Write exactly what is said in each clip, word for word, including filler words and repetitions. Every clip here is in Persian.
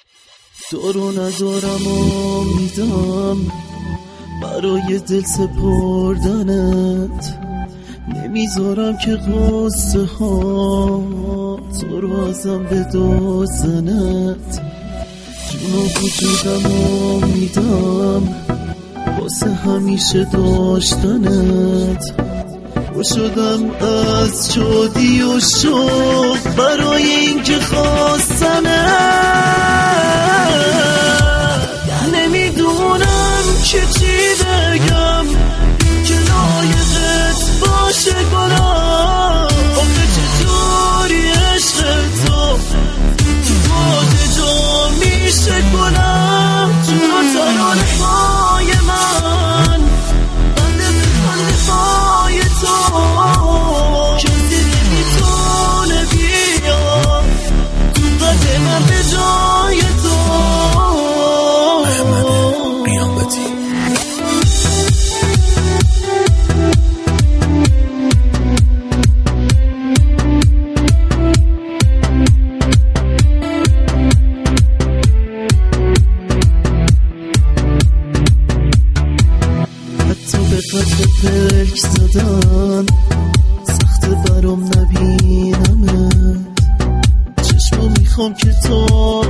دارو ندارم امیدم برای دل سپردنت، نمیذارم که قصه ها تو رو ازم بدزدنت. جون و وجودم امیدم واسه همیشه داشتنت. و شدم از شادی و شوق برای اینکه خواستمت. نمیدونم که چی بگم که لایقت باشه گناه. آخه چطوری عشق تو تو باده جا میشه کنم. جون و ترانه های من بنده به خنده های تو، کسی نمیتونه بیاد تو قد من به جای تو. احمد قیامتی. قد پلک زدن سخت برام نبینمت. چشمو میخوام که تا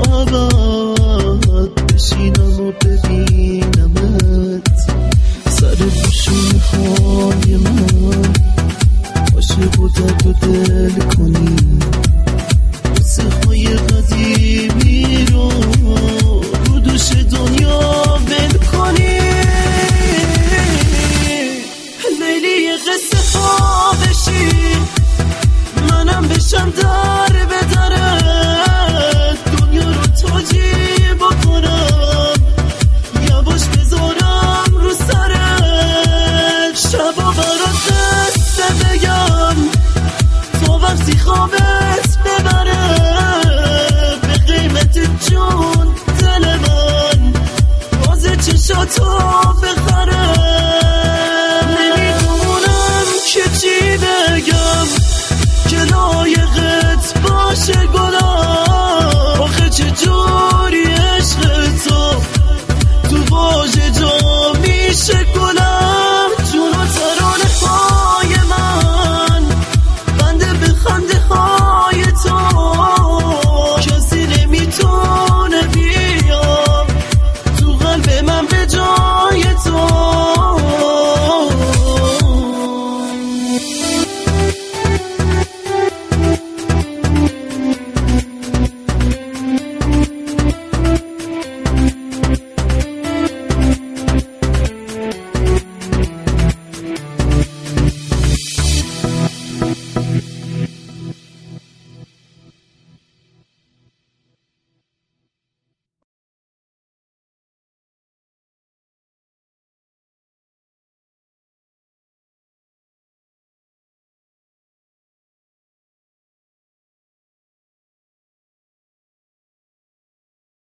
ابد بشینم و ببینمت. سر دوشون های من عاشق و درد و دل کنی. قصه های قدیمی رو رو دوش دنیا ول کنی. قصه ها بشی منم بشم در به درت. دنیا رو تاجی بکنم یواش بذارم رو سرت. شبا برات قصه بگم تا وقتی خوابت ببره. به قیمت جون دل من باز چشاتو